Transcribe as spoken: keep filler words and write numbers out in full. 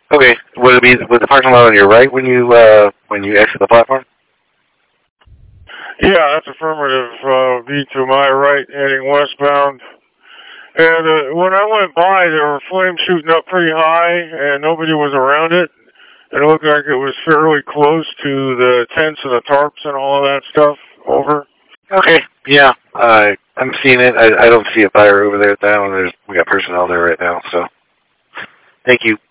Okay. Would it be with the parking lot on your right when you uh, when you exit the platform? Yeah, that's affirmative. Uh, be to my right, heading westbound. And uh, when I went by, there were flames shooting up pretty high, and nobody was around it. It looked like it was fairly close to the tents and the tarps and all of that stuff. Over. Okay. Yeah. Uh, I'm seeing it. I, I don't see a fire over there now, and there's we got personnel there right now. So, thank you.